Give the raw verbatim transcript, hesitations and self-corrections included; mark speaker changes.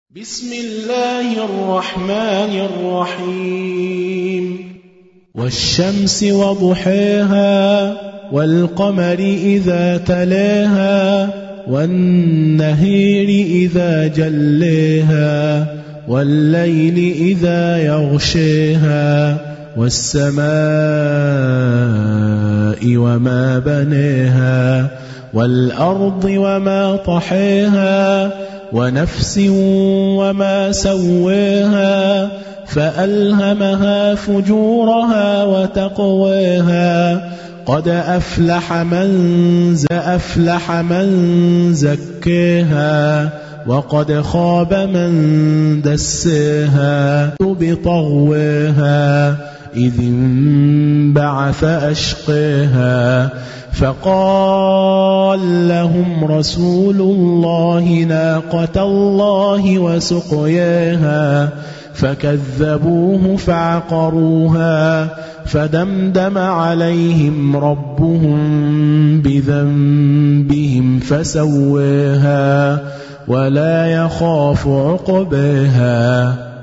Speaker 1: بسم الله الرحمن الرحيم والشمس وضحاها والقمر إذا تلاها والنهار إذا جلاها والليل إذا يغشاها والسماء وما بناها والأرض وما طحاها ونفس وما سواها فألهمها فجورها وتقواها قد أفلح من أفلح من زكاها وقد خاب من دساها بطغواها إذ انبعث أشقاها فقال لهم رسول الله ناقة الله وسقياها فكذبوه فعقروها فدمدم عليهم ربهم بذنبهم فسواها ولا يخاف عقباها.